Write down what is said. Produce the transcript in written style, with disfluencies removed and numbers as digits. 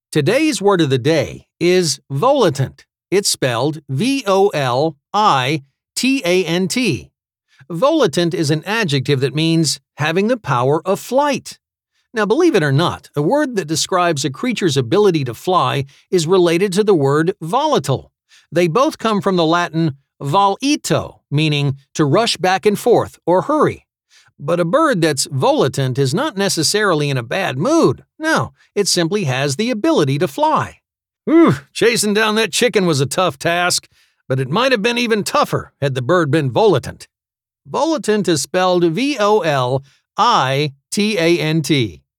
Today's word of the day is volitant. It's spelled V-O-L-I-T-A-N-T. Volitant is an adjective that means having the power of flight. Now, believe it or not, a word that describes a creature's ability to fly is related to the word volatile. They both come from the Latin volito, meaning to rush back and forth or hurry. But a bird that's volitant is not necessarily in a bad mood. No, it simply has the ability to fly. Chasing down that chicken was a tough task, but it might have been even tougher had the bird been volitant. Volitant is spelled V-O-L-I-T-A-N-T.